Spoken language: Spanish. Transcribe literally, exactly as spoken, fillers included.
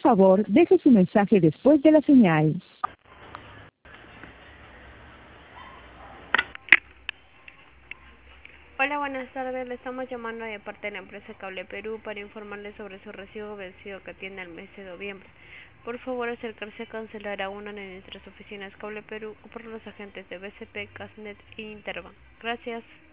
favor, deje su mensaje después de la señal. Hola, buenas tardes. Le estamos llamando de parte de la empresa Cable Perú para informarle sobre su recibo vencido que tiene el mes de noviembre. Por favor, acercarse a cancelar a una de nuestras oficinas Cable Perú o por los agentes de B C P, Casnet e Interbank. Gracias.